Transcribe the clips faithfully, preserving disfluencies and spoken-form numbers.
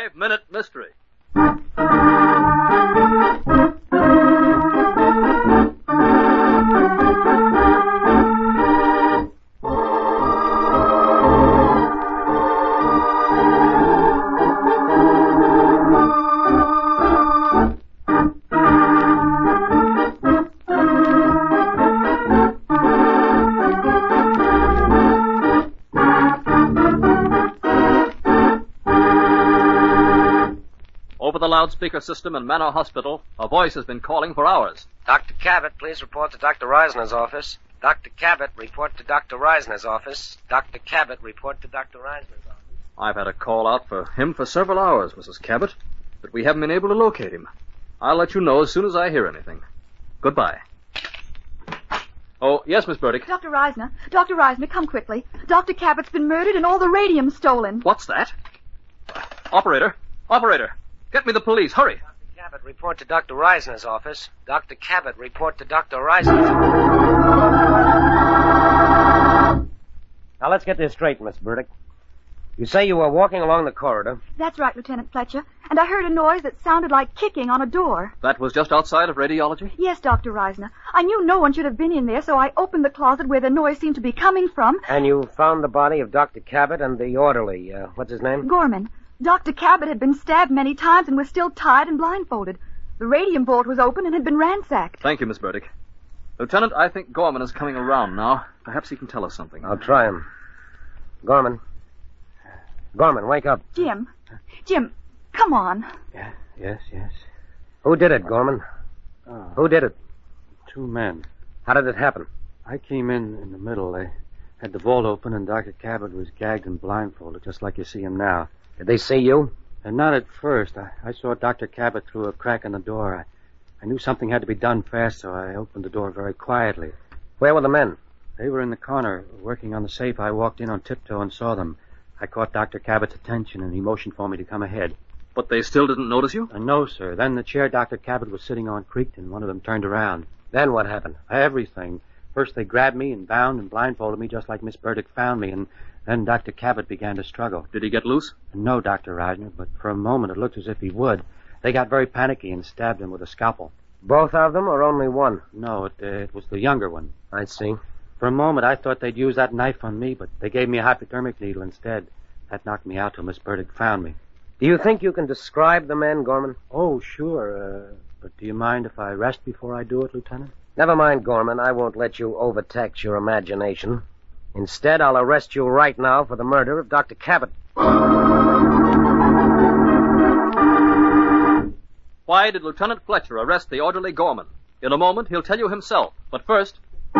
Five-Minute Mystery. Over the loudspeaker system in Manor Hospital, a voice has been calling for hours. Doctor Cabot, please report to Doctor Reisner's office. Doctor Cabot, report to Doctor Reisner's office. Doctor Cabot, report to Doctor Reisner's office. I've had a call out for him for several hours, Missus Cabot, but we haven't been able to locate him. I'll let you know as soon as I hear anything. Goodbye. Oh, yes, Miss Burdick. Doctor Reisner. Doctor Reisner, come quickly. Doctor Cabot's been murdered and all the radium's stolen. What's that? Operator. Operator. Get me the police. Hurry. Doctor Cabot, report to Doctor Reisner's office. Doctor Cabot, report to Doctor Reisner's office. Now, let's get this straight, Miss Burdick. You say you were walking along the corridor. That's right, Lieutenant Fletcher. And I heard a noise that sounded like kicking on a door. That was just outside of radiology? Yes, Doctor Reisner. I knew no one should have been in there, so I opened the closet where the noise seemed to be coming from. And you found the body of Doctor Cabot and the orderly. Uh, what's his name? Gorman. Doctor Cabot had been stabbed many times and was still tied and blindfolded. The radium vault was open and had been ransacked. Thank you, Miss Burdick. Lieutenant, I think Gorman is coming around now. Perhaps he can tell us something. I'll try him. Gorman. Gorman, wake up. Jim. Jim, come on. Yeah, yes, yes. Who did it, Gorman? Oh, Who did it? two men. How did it happen? I came in in the middle. They had the vault open, and Doctor Cabot was gagged and blindfolded, just like you see him now. Did they see you? And not at first. I, I saw Doctor Cabot through a crack in the door. I, I knew something had to be done fast, so I opened the door very quietly. Where were the men? They were in the corner, working on the safe. I walked in on tiptoe and saw them. I caught Doctor Cabot's attention, and he motioned for me to come ahead. But they still didn't notice you? Uh, no, sir. Then the chair Doctor Cabot was sitting on creaked, and one of them turned around. Then what happened? Everything. First they grabbed me and bound and blindfolded me just like Miss Burdick found me, and then Doctor Cabot began to struggle. Did he get loose? No, Doctor Reisner, but for a moment it looked as if he would. They got very panicky and stabbed him with a scalpel. Both of them or only one? No, it, uh, it was the younger one. I see. For a moment I thought they'd use that knife on me, but they gave me a hypodermic needle instead. That knocked me out till Miss Burdick found me. Do you think you can describe the men, Gorman? Oh, sure, uh, but do you mind if I rest before I do it, Lieutenant? Never mind, Gorman. I won't let you overtax your imagination. Instead, I'll arrest you right now for the murder of Doctor Cabot. Why did Lieutenant Fletcher arrest the orderly Gorman? In a moment, he'll tell you himself. But first...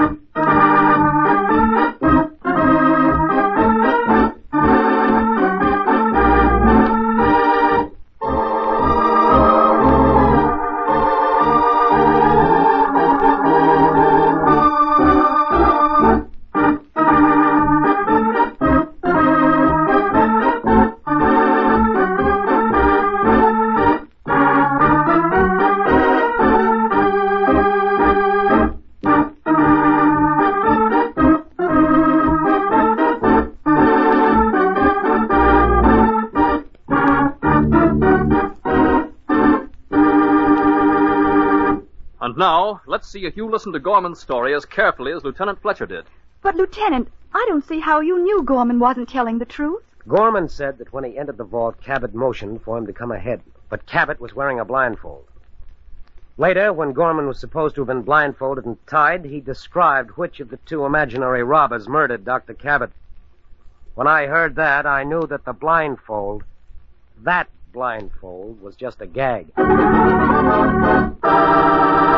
And now, let's see if you listen to Gorman's story as carefully as Lieutenant Fletcher did. But, Lieutenant, I don't see how you knew Gorman wasn't telling the truth. Gorman said that when he entered the vault, Cabot motioned for him to come ahead, but Cabot was wearing a blindfold. Later, when Gorman was supposed to have been blindfolded and tied, he described which of the two imaginary robbers murdered Doctor Cabot. When I heard that, I knew that the blindfold, that blindfold, was just a gag.